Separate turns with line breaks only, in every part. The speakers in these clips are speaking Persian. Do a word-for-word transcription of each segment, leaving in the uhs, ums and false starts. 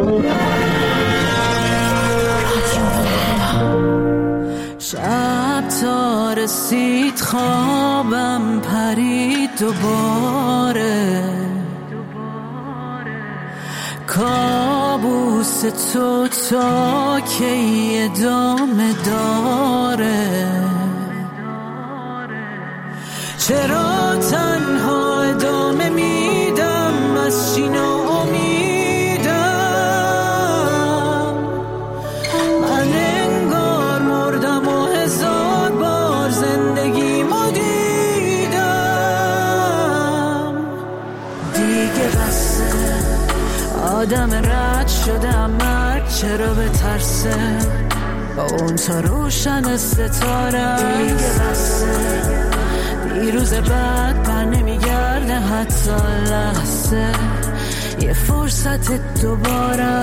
شب تا رسید خوابم پرید دوباره، کابوس تو تا کی ادامه داره؟ چرا تنها ادامه میدم از چین و امیدم؟ من انگار مردم و هزار بار زندگیمو دیدم. دیگه بسه، آدم رد شدم، مرگ چرا به ترسه؟ با اون تا روشن ستاره دیگه بسه، دیروز بعد پر نمیگرده حتی لحظه، یه فرصت دوباره.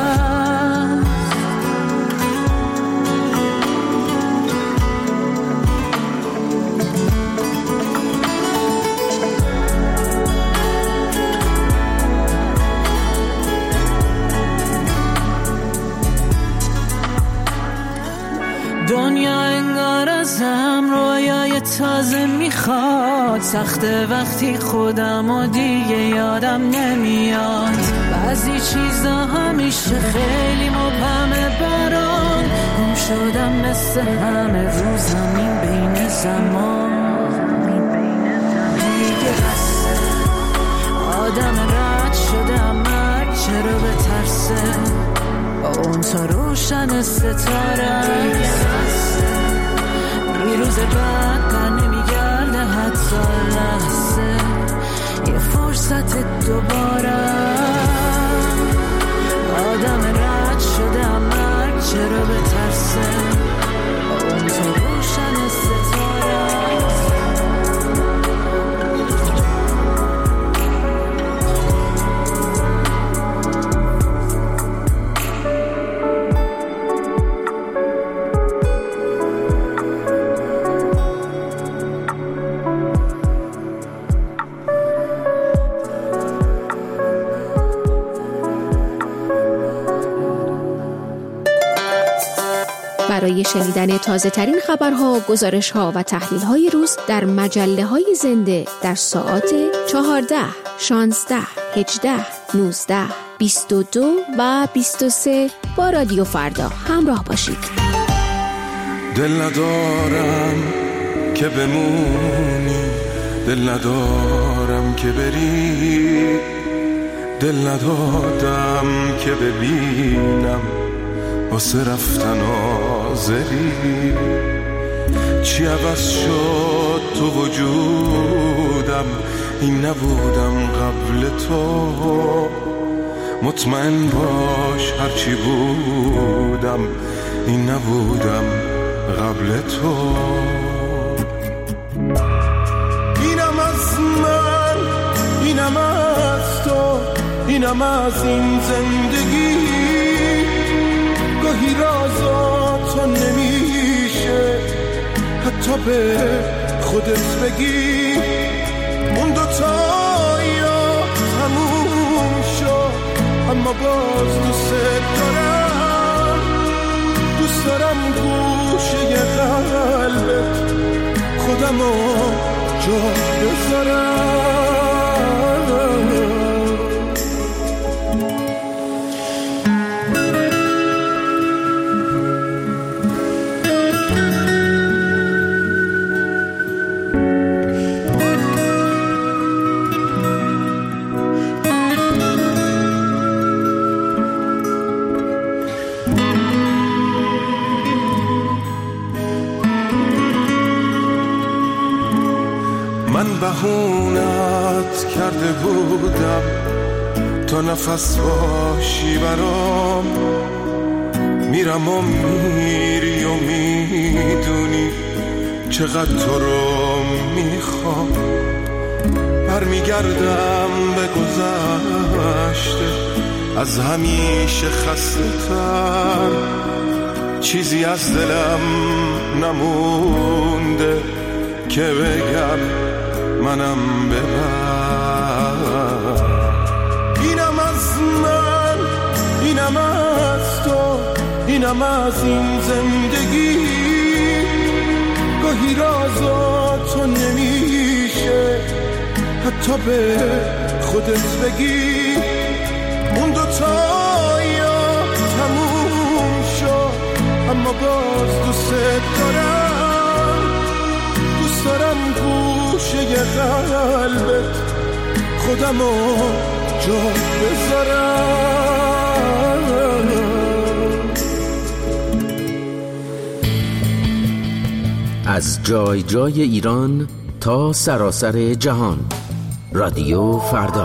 دنیا انگار ازم رویای تازه میخواد، سخته وقتی خودم و دیگه یادم نمیاد. بعضی چیزا همیشه خیلی مبهمه برام، گم شدم مثل همه رو زمین بین زمان. دیگه بسه، آدم رد شدم، مرگ چرا به ترسه؟ با اون تا روشن ستاره دیروز بعد پر نمیگرده حتی لحظه، یه فرصت دوباره. آدم رد شده مرگ چرا به ترسه؟ با اون تا روشن ستاره.
برای شنیدن تازه ترین خبرها، گزارشها و تحلیل‌های روز در مجله‌های زنده در ساعات چهارده، شانزده، هجده، نوزده، بیست و دو و بیست و سه با رادیو فردا همراه باشید.
دل ندارم که بمونی، دل ندارم که بری، دل ندادم که ببینم واسه رفتن آزری. چی عوض شد تو وجودم، این نبودم قبل تو. مطمئن باش هرچی بودم، این نبودم قبل تو. اینم از من، اینم از تو، اینم از این زندگی. گاهی رازا تو نمیشه حتی به خودت بگی. اون دوتا یا تموم شد، اما باز دوست دارم. دوست دارم گوشه قلبت خودمو جا بذارم. بهونت کرده بودم تا نفس باشی برام. میرم و میری و میدونی چقدر تو رو میخوام. برمیگردم به گذشته از همیشه خسته تر. چیزی از دلم نمونده که بگم منم ببر. اینم از من، اینم بگم از این زندگی گاهی رازا تو نمیشه حتی به خودت بگی اون دوتا یا تموم شد اما باز دوست دارم دوست دارم گوشه قلبت خودمو جا بذارم.
از جای جای ایران تا سراسر جهان، رادیو فردا.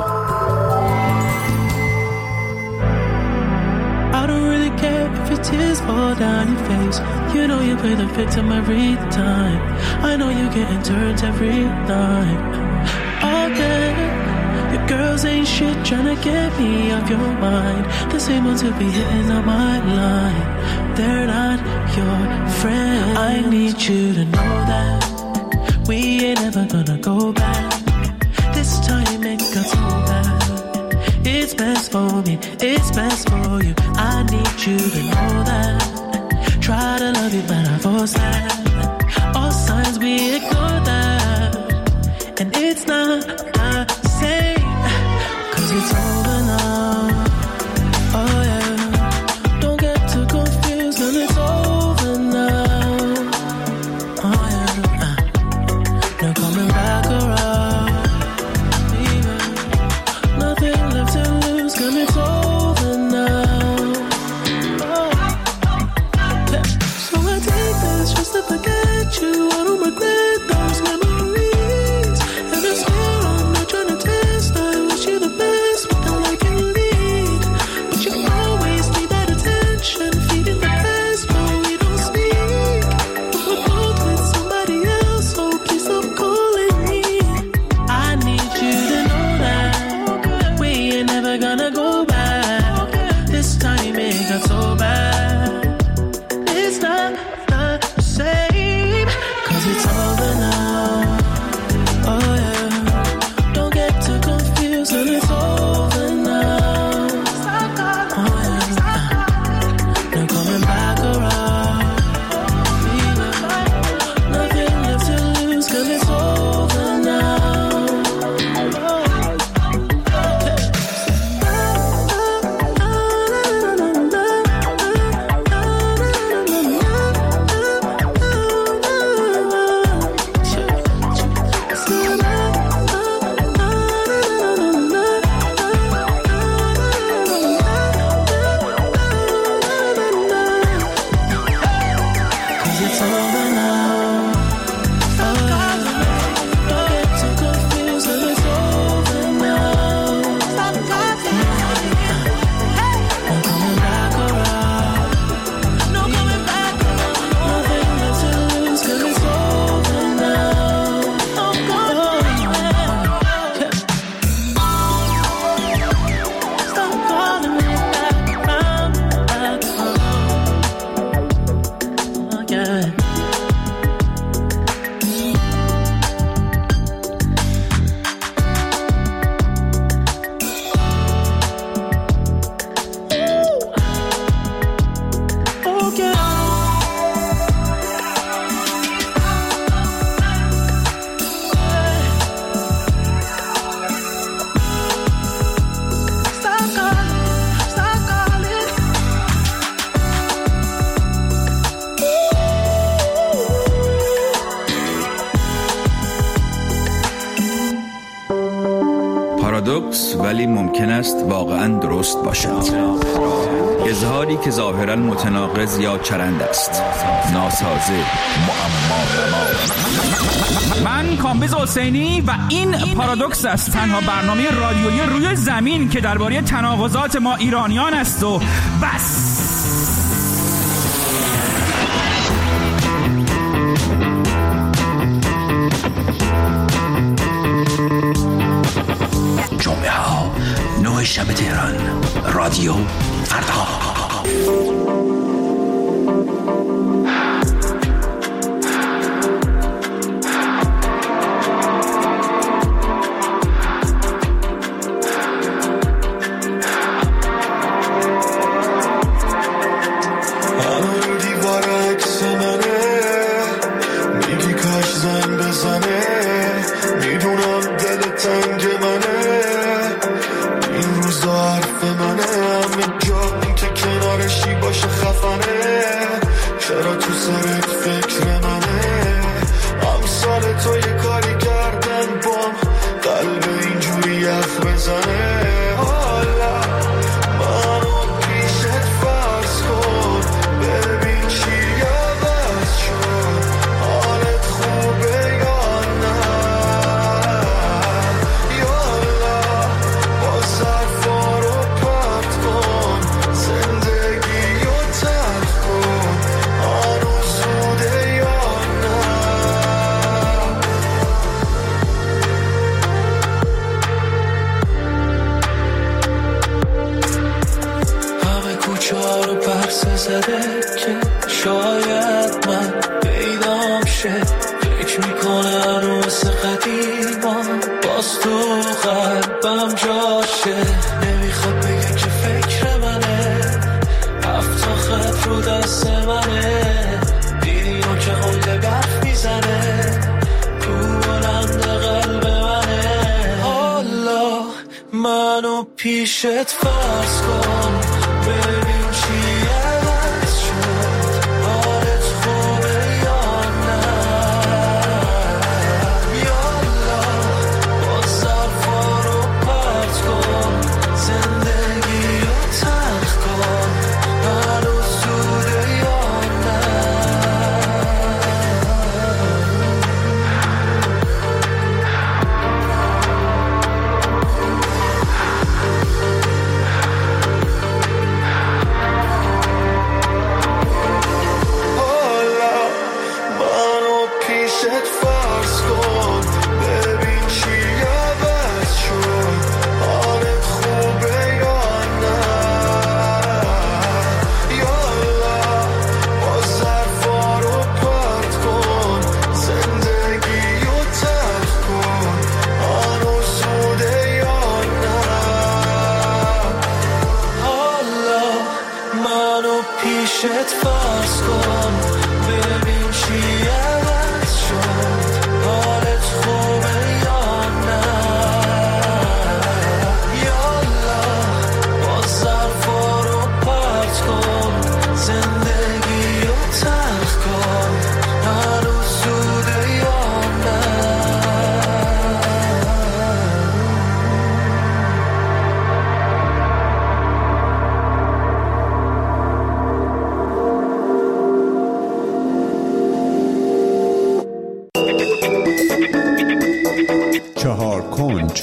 I don't really care if your tears fall down your face. You know you play the victim every time. I know you getting turned every night. All day, your girls ain't shit trying to get me off your mind. The same ones who be hitting on my line. They're not your friend. I need you to know that we ain't ever gonna go back. This time it got so bad. It's best for me, it's best for you. I need you to know that. Try to love you but I force that. All signs we ignore that. And it's not the same, cause it's over now. Oh yeah. Don't get too confused when it's over now. Oh yeah. uh, No coming back around. Yeah. Nothing left to lose, cause it's over now. Oh. Yeah. So I take this just to forget you. I don't regret those memories. And I swear I'm not trying to test. I wish you the best, but I like you lead. But you always need that attention, feeding the past, but we don't speak. We're both with somebody else, so please stop calling me. I need you to know that we ain't never gonna go back. This time it got so bad. It's not the same, cause it's over now. Oh yeah. Don't get too confused when it's over now. Oh yeah. No coming back around. Yeah. Nothing left to lose, cause it's over now. Cause it's over now. Oh yeah. Don't get too confused when it's over now. No coming back around. No coming back around. Nothing left to lose, cause it's over now. Oh God. Stop calling me back around, back around. Oh yeah. Oh yeah. Stop calling, stop calling.
پارادوکس ولی ممکن است واقعا درست باشد. اظهاری که ظاهرا متناقض یا چرند است، ناسازه، معما نما.
من کامبیز حسینی و این پارادوکس است، تنها برنامه رادیویی روی زمین که درباره تناقضات ما ایرانیان است و بس.
جمعه ها نه شب تهران، رادیو فردا.
چارو پرسه زده که شاید من پیدام شه. فکر میکنه هنو مثل قدیما باز تو قلبم جاشه. نمیخواد بگه که فکر منه، هفتا خط رو دست منه. دیدی اون که قلده برف میزنه تو بلند قلب منه. حالا منو پیشت فرض کن، ببین چی عوض شد. حالت خوبه یا نه؟ یالا با ظرفا رو پرت کن، زندگی رو تلخ کن. هنوز زوده یا نه؟ پیشت فرض کن، ببین چی عوض شد. حالت خوبه یا نه؟ یالا با ظرفا رو پرت کن، زندگی رو تلخ کن. هنوز زوده یا نه؟ حالا منو پیشت فرض کن، ببین چی عوض شد. حالت خوبه یا نه؟ یالا با ظرفا رو پرت کن، زندگی رو تلخ کن. هنوز زوده یا نه؟
چهار کنج.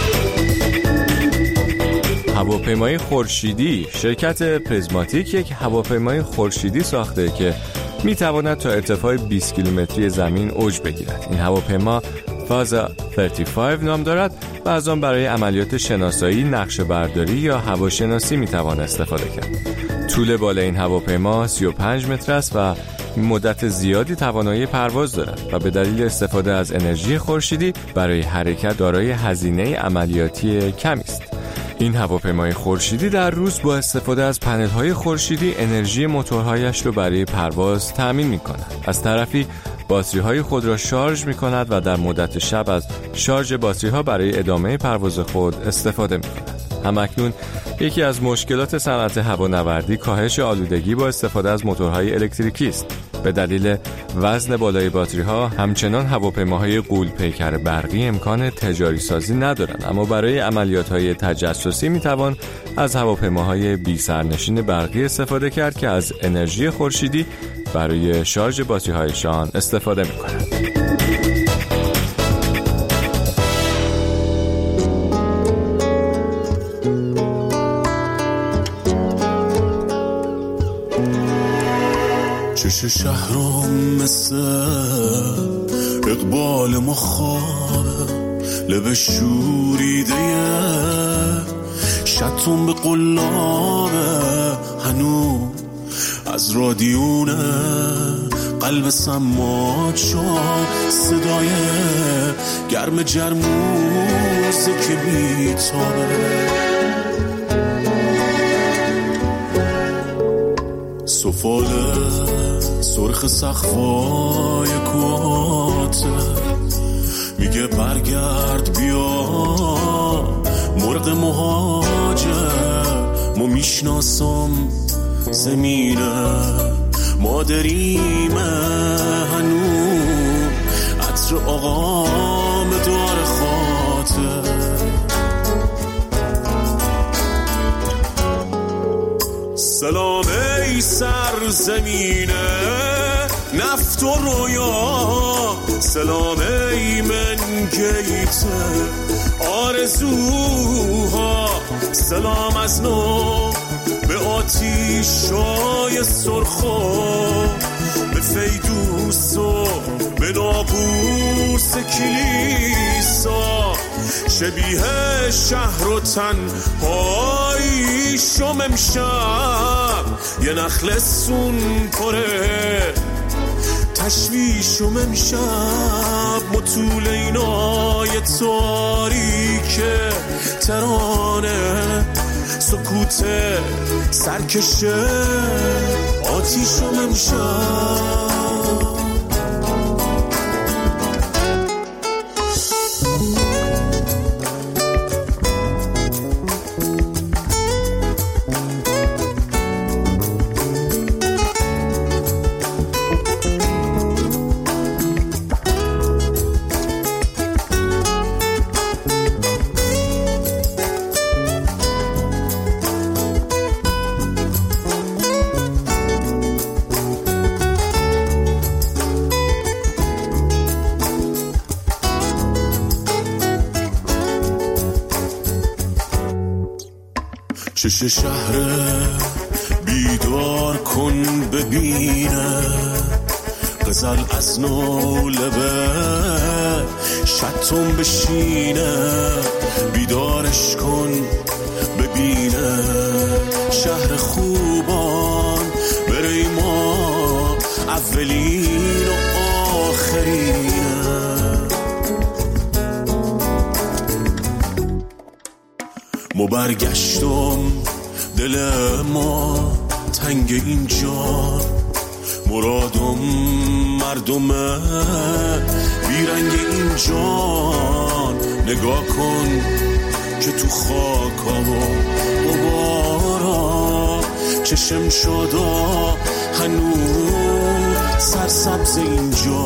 هواپیمای خورشیدی. شرکت پریزماتیک یک هواپیمای خورشیدی ساخته که میتواند تا ارتفاع بیست کیلومتری زمین اوج بگیرد. این هواپیما فازا سی و پنج نام دارد و از آن برای عملیات شناسایی، نقشه برداری یا هواشناسی میتوان استفاده کرد. طول بالای این هواپیما سی و پنج متر است و مدت زیادی توانایی پرواز دارد و به دلیل استفاده از انرژی خورشیدی برای حرکت دارای هزینه عملیاتی کمی است. این هواپیمای خورشیدی در روز با استفاده از پنل‌های خورشیدی انرژی موتورهایش را برای پرواز تأمین می‌کند. از طرفی باتری‌های خود را شارژ می‌کند و در مدت شب از شارژ باتری‌ها برای ادامه پرواز خود استفاده می‌کند. همکنون یکی از مشکلات صنعت هوانوردی کاهش آلودگی با استفاده از موتورهای الکتریکی است. به دلیل وزن بالای باتری‌ها همچنان هواپیماهای غول‌پیکر برقی امکان تجاری سازی ندارند، اما برای عملیات‌های تجسسی می‌توان از هواپیماهای بی سرنشین برقی استفاده کرد که از انرژی خورشیدی برای شارژ باتری‌هایشان استفاده می‌کنند.
چش شهرم مثل اقبال مخابه، لب شوریده شتون به قلابه، هنو از رادیونه قلب سماج شد، صدای گرم جرموزه که بیتابه، سفاله سرخ سقفای کوهاته، میگه برگرد بیا مرغ مهاجر، ما میشناسم زمینه مادریمه، هنو عطر آقام دار خاطر، سلام ای سر زمینه نفت و رویا، سلام ای من گیت آرزوها، سلام از نو به آتیشای سرخو، به فیدوس و به ناقوس کلیسا، شبیه شهر و تنهایی شم امشب یه نخل سون پره تشویشم امشب مطول اینای تاریک ترانه سکوت سرکشه آتیشم امشب چش شهر بیدار کن ببینه غزل از نو لبه شتم بشینه بیدارش کن ببینه شهر خوبان بره ما اولین و آخرینه ما برگشتم دل ما تنگ اینجا مرادم مردمه بیرنگ اینجا نگاه کن که تو خاکا و غبارا چشم شدا هنوز سرسبز اینجا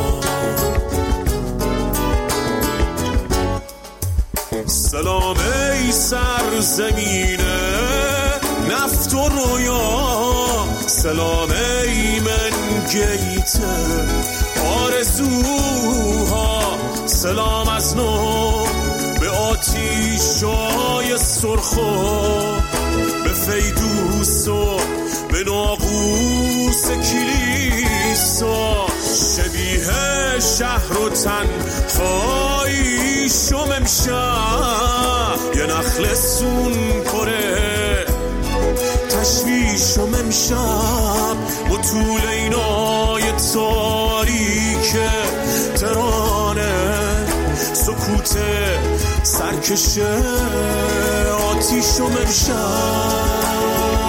سلام ای سرزمینه نفت و رویا سلام ای من گیت آرزوها سلام از نو به آتیشای سرخو به فیدوس و به ناقوس کلیسا شبیه شهر و تنهایی شم امشب یه نخل سون پره تشویشم امشب و طول اینای تاریک ترانه سکوت سرکشه آتیشم امشب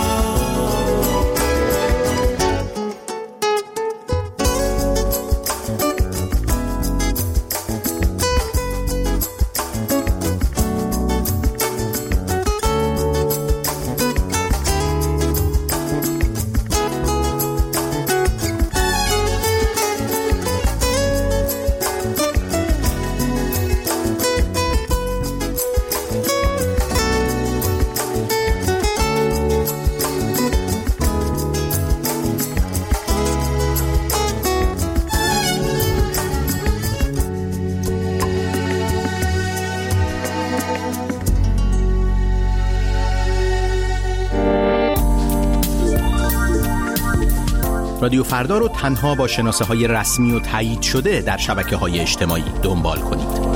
رادیو فردا رو تنها با شناسه های رسمی و تایید شده در شبکه های اجتماعی دنبال کنید.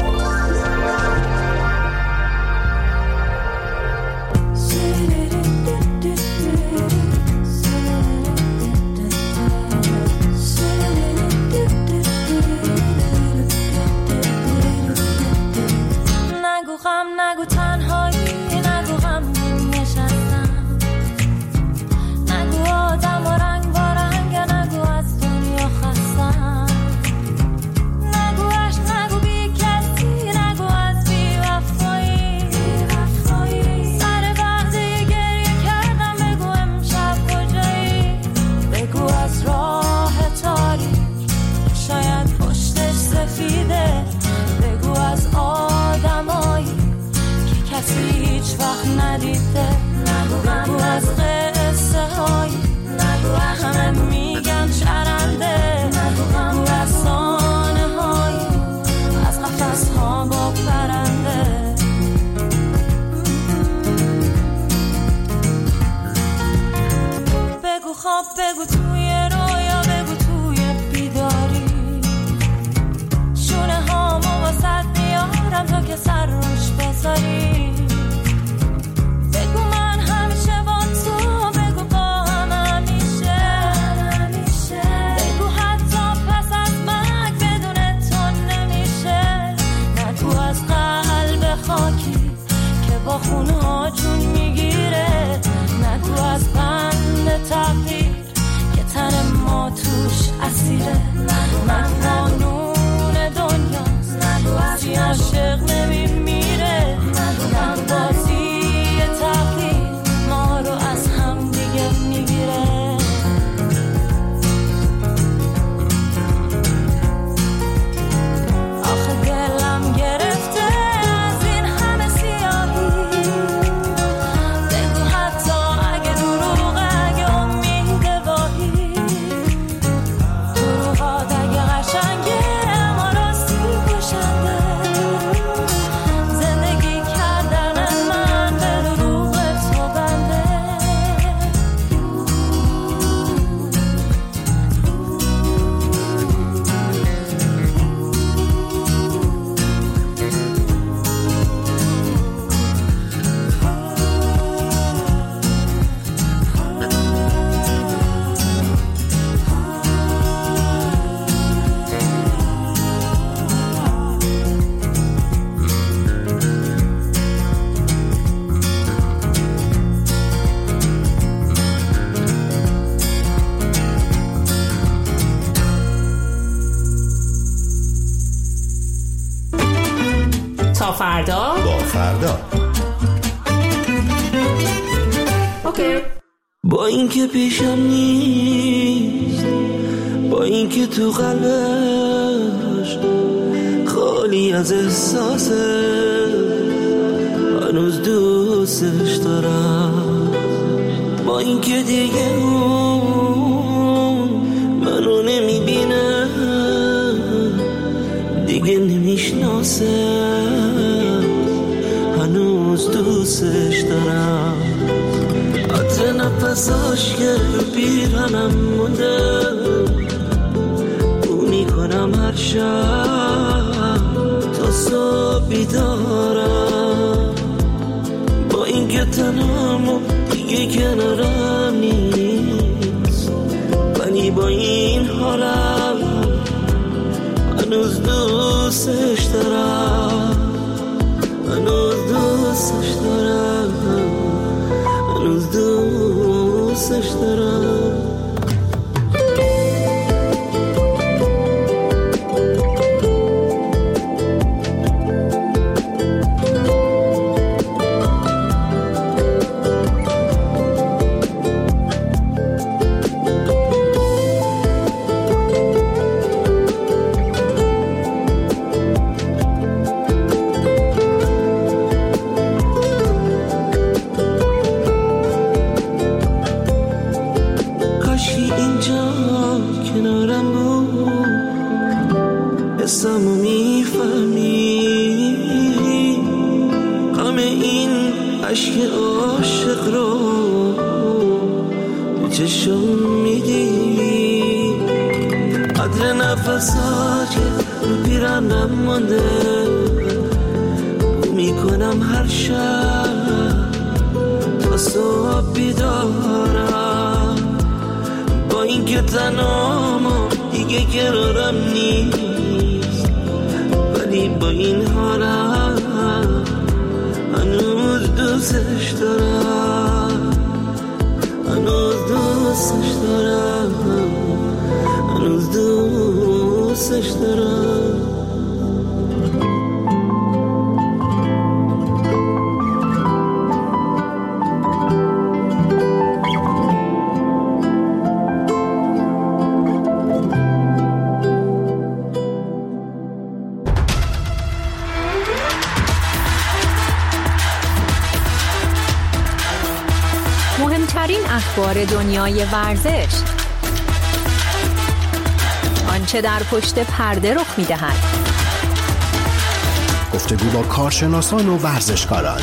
بگو توی رویا بگو توی بیداری شونه هامو واسد میارم تا که سر روش بذاری بگو من همیشه با تو بگو با
فردا
با فردا.
اوکی.
با اینکه پیشم نیست، با اینکه تو قلبش خالی از احساسه، هنوز دوستش دارم. با اینکه دیگه اون منو نمیبینه، دیگه نمیشناسه، هنوز دوستش دارم. عطر نفساش که پیرهنم مونده، بو میکنم هر شب تا صبح بیدارم. با اینکه تنم و دیگه کنارم نیست، ولی با این حالم هنوز دوستش دارم، هنوز دوستش دارم، هنوز دوستش دارم.
مهمترین اخبار دنیای ورزش، آنچه در پشت پرده رخ می‌دهد،
گفتگو با کارشناسان و ورزشکاران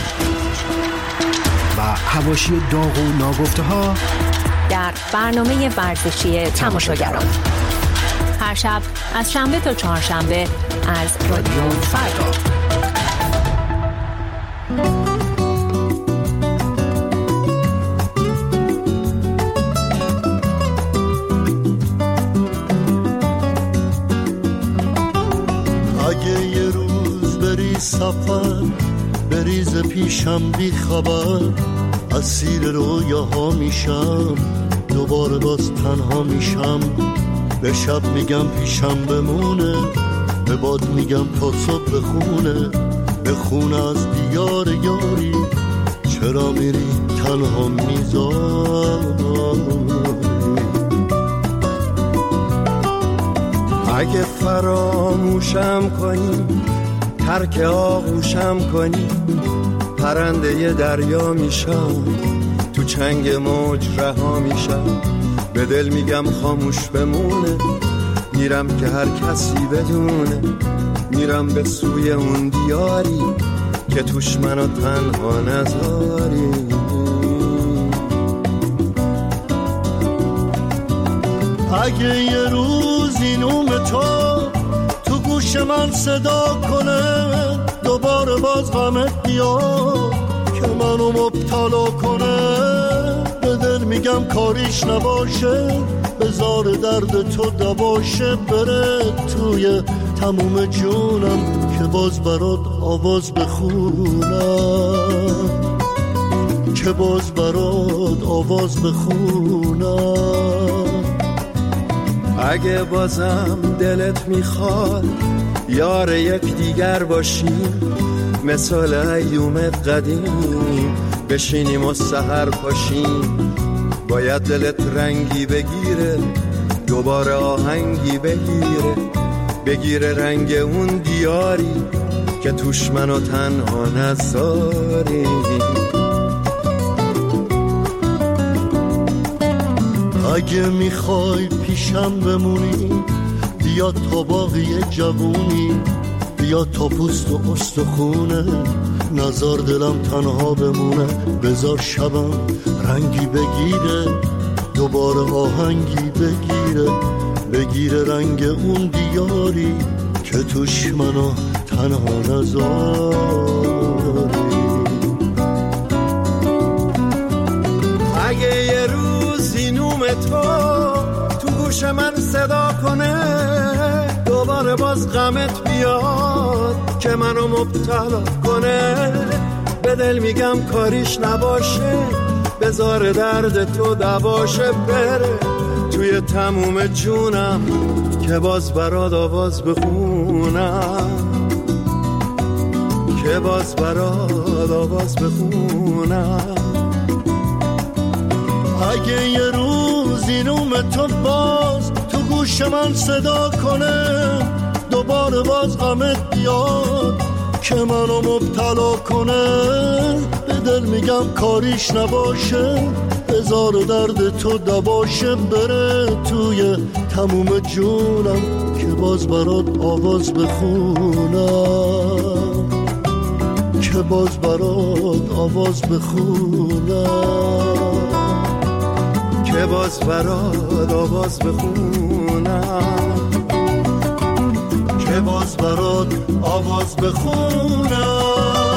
و حواشی داغ و ناگفته‌ها
در برنامه ورزشی تماشاگران، هر شب از شنبه تا چهارشنبه از رادیو فردا.
سفر بریز پیشم بی خبر، اسیر رویاها میشم، دوباره باز تنها میشم. به شب میگم پیشم بمونه، به باد میگم تا صبح بخونه، بخونه از دیار یاری، چرا میری تنها میذاری.
اگه فراموشم کنی، ترک آغوشم کنی، پرنده دریا میشم، تو چنگ موج رها میشم. به دل میگم خاموش بمونه، میرم که هر کسی بدونه، میرم به سوی اون دیاری که توش منو تنها نذاری.
اگه یه روز این نوم تو تو گوش من صدا کنه، دوباره باز غمت بیاد که منو مبتلا کنه، به دل میگم کاریش نباشه، بذار درد تو دباشه، بره توی تموم جونم که باز برات آواز بخونم، که باز برات آواز بخونم.
اگه بازم دلت میخواد یار یک دیگر باشیم، مثال ایوم قدیم بشینیم و سحر پاشیم. باید دلت رنگی بگیره دوباره آهنگی بگیره، بگیره رنگ اون دیاری که توش منو تنها نذاری.
اگه میخوای پیشم بمونی بیا تا باقی جوونی، بیا تا پوست و استخونه، نزار دلم تنها بمونه. بذار شبم رنگی بگیره دوباره آهنگی بگیره، بگیره رنگ اون دیاری که توش منو تنها نذاری.
اگه یه روزی نوم تو تو گوش من صدا کنه، دوباره باز غمت بیاد که منو مبتلا کنه، به دل میگم کاریش نباشه، بذار درد تو دواشه، بره توی تموم جونم که باز برات آواز بخونم، که باز برات آواز بخونم.
اگه یه روزی نوم تو باز تو گوش من صدا کنه، دوباره باز غمت بیاد که منو مبتلا کنه، به دل میگم کاریش نباشه، بذار درد تو دواشه، بره توی تموم جونم که باز برات آواز بخونم، که باز برات آواز بخونم،
که باز برات آواز بخونم،
که باز برات آواز بخونم.